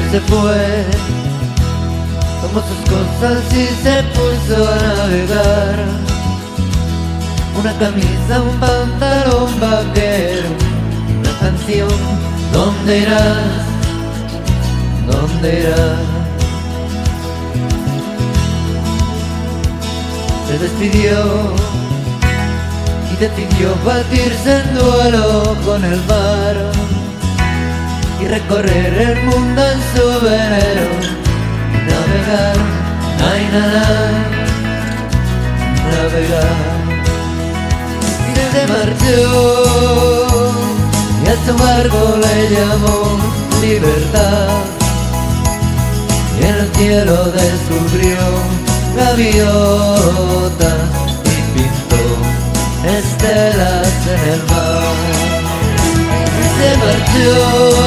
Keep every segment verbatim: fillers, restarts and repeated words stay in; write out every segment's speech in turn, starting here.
se fue, tomó sus cosas y se puso a navegar. Una camisa, un pantalón vaquero, una canción. ¿Dónde irás? ¿Dónde irás? Se despidió y decidió batirse en duelo con el mar y recorrer el mundo en su velero y navegar, ay, nada, navegar. Y se marchó y a su barco le llamó libertad, y en el cielo descubrió gaviotas y pintó estelas en el mar. Y se marchó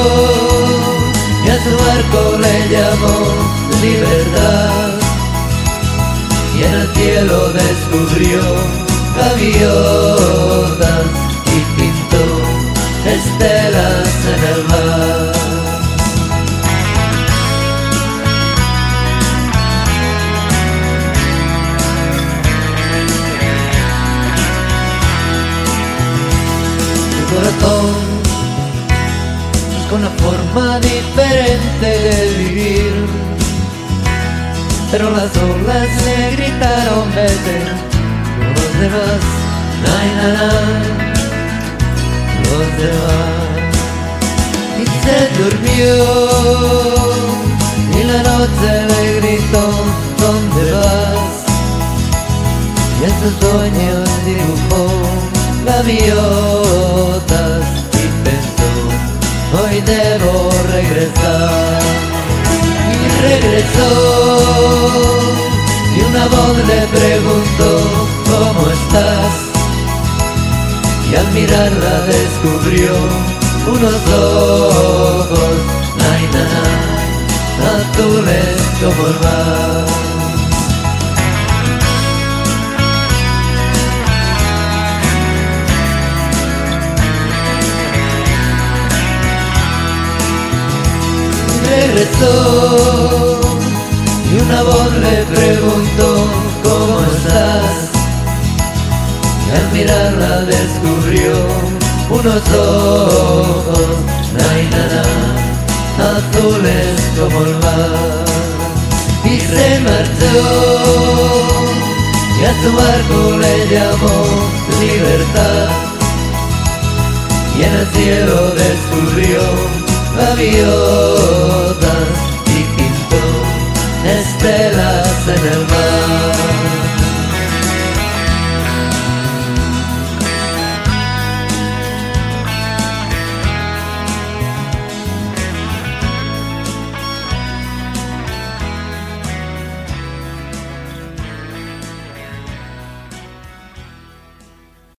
y a su barco le llamó libertad, y en el cielo descubrió gaviotas y pintó estelas en el mar. Corazón busca una forma diferente de vivir, pero las olas le gritaron vete, los demás, nay, na, na, los demás. Y se durmió y la noche le gritó ¿dónde vas? Y en sus sueños dibujó gaviotas y pensó hoy debo regresar. Y regresó y una voz le preguntó ¿cómo estás? Y al mirarla descubrió unos ojos, ay, na, azules como el mar. Regresó y una voz le preguntó ¿cómo estás? Y al mirarla descubrió unos ojos, nay, na, na, azules como el mar. Y se marchó y a su barco le llamó libertad, y en el cielo descubrió gaviotas y pintó estelas en el mar.